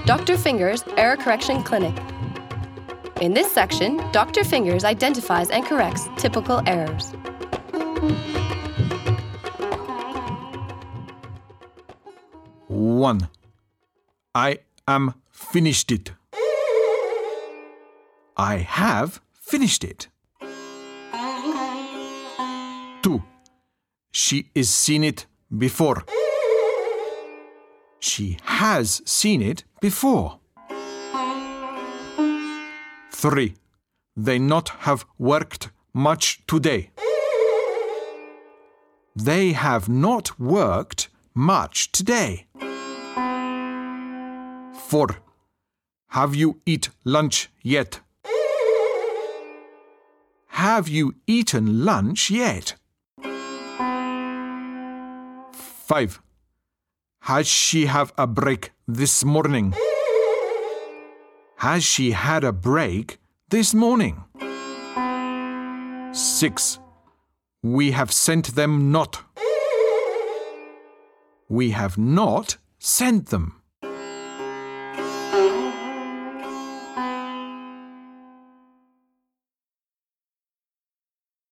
Dr. Fingers Error Correction Clinic. In this section, Dr. Fingers identifies and corrects typical errors. One. I am finished it. I have finished it. 2. She is seen it before. She has seen it before. 3. They not have worked much today. They have not worked much today. 4. Have you eat lunch yet? Have you eaten lunch yet? 5. Has she have a break this morning? Has she had a break this morning? 6. We have sent them not. We have not sent them.